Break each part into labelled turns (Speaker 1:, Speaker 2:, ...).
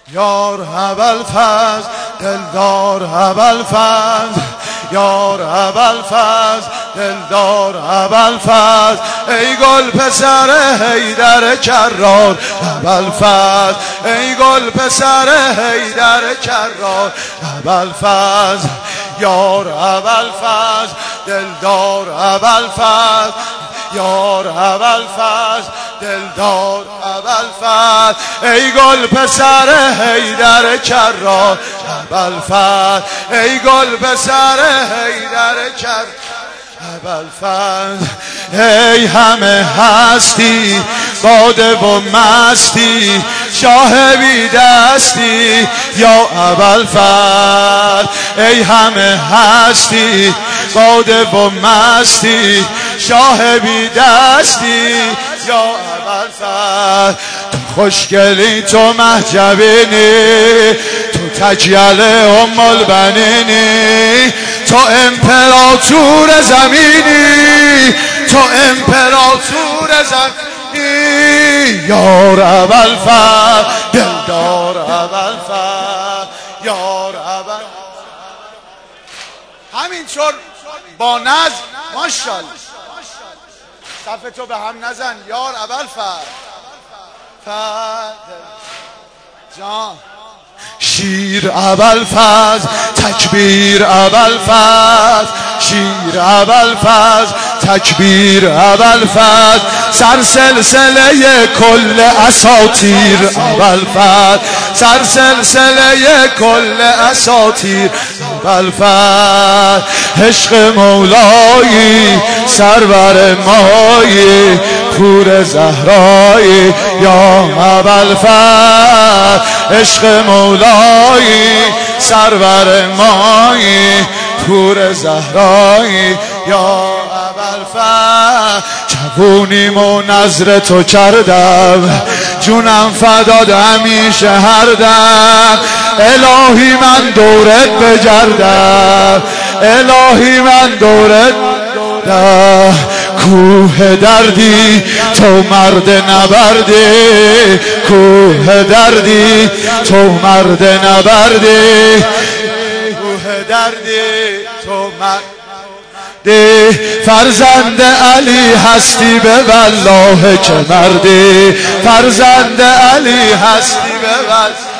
Speaker 1: یار ابوالفضل دلدار ابوالفضل، یار ابوالفضل دلدار ابوالفضل، ای گل پسر حیدر کرار ابوالفضل، ای گل پسر حیدر کرار ابوالفضل، یار ابوالفضل دلدار ابوالفضل، یار ابوالفضل دلدار ابوالفضل، ای گل پسر حیدر کرار ابوالفضل، ای گل پسر حیدر کرار ابوالفضل، ای همه هستی باده و مستی شاه بی دستی یا ابوالفضل، ای همه هستی باده و مستی شاه بی دستی یا ابوالفضل، تو خوشگلی تو محجبینی، تو تجیل ام البنینی، تو امپراتور زمینی، تو امپراتور زمینی، یار ابوالفضل دلدار ابوالفضل، یار ابوالفضل. همینطور با نظم ماشاءالله صف تو به هم نزن. یار ابوالفضل جان شیر ابوالفضل تکبیر ابوالفضل، شیر ابوالفضل تکبیر ابوالفضل، سر سلسله کل اساطیر ابوالفضل، سر سلسله کل اساطیر ابوالفضل، عشق مولایی سرور مایی پور زهرایی یا ابوالفضل، عشق مولایی سرور مایی پور زهرایی یا ابوالفضل، جوونیم و نظر تو کردم جونم فداد همیشه هر دم، الهی من دورت بگردم، الهی من دورت بگردم، کوه دردی تو مرد نبردی، کوه دردی تو مرد نبردی، کوه دردی تو مرد فرزند علی هستی به والله که مردی، فرزند علی هستی به والله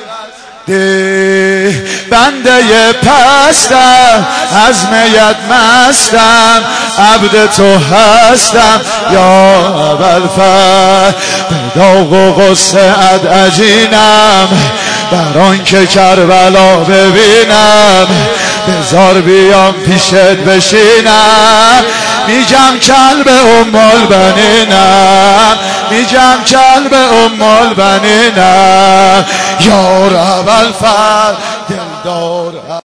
Speaker 1: بنده پستم از میت مستم عبد تو هستم یا ابوالفضل، به داغ و غصه عجینم بر آنکه کربلا ببینم، بذار بیام پیشت بشینم، میگم کلب ام البنینم، میگم کلب ام البنینم، یار ابوالفضل دلدار